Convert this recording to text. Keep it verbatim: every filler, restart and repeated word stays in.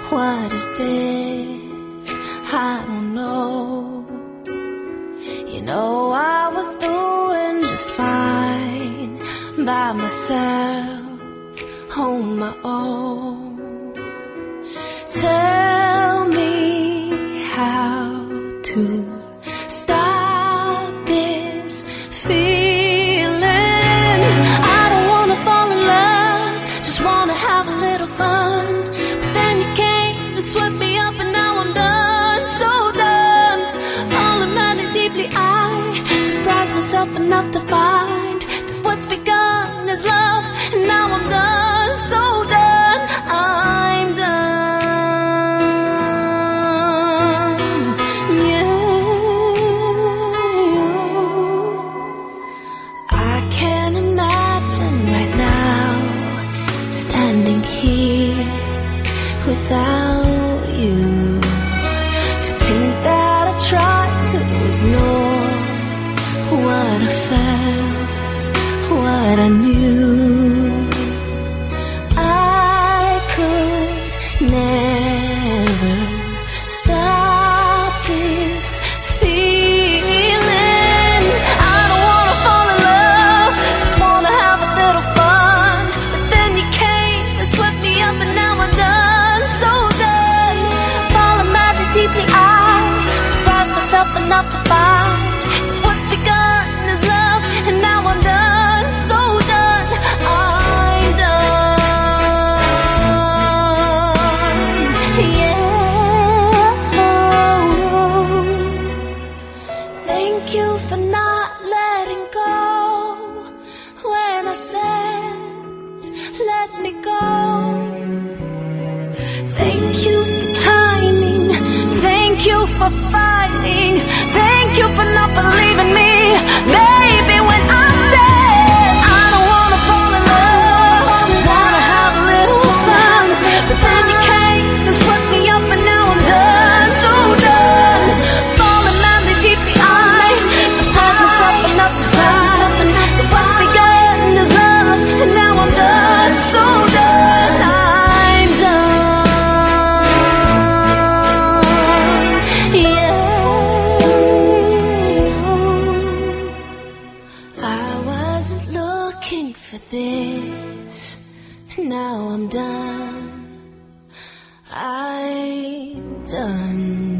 What is this? I don't know. You know I was doing just fine by myself, on my own. Tell me how to stop this feeling. I don't wanna fall in love, just wanna have a little fun. But then you came and swept me up and now I'm done, so done. Falling madly deeply, I surprised myself enough to find that what's begun is love, and now I'm done, so done, I'm done. Can't imagine right now standing here without you. To think that I tried to ignore what I felt, what I knew. I could never stop this feeling. I don't wanna fall in love, just wanna have a little fun. But then you came and swept me up and now I'm done, so done. Falling madly deeply, I surprised myself enough to find that what's begun is love, and now I'm done, so done, I'm done. Yeah. Thank you for not letting go when I said, let me go. Thank you for timing, thank you for fighting, thank you for not believing me, baby, when I said I don't wanna fall in love, just wanna have a little fun. But then you came and swept me up and now I'm done, so done. Falling madly deeply, I surprised myself enough to find that what's begun is love, and now I'm done, so done, I'm done. Yeah. I wasn't looking for this, now I'm done, I'm done.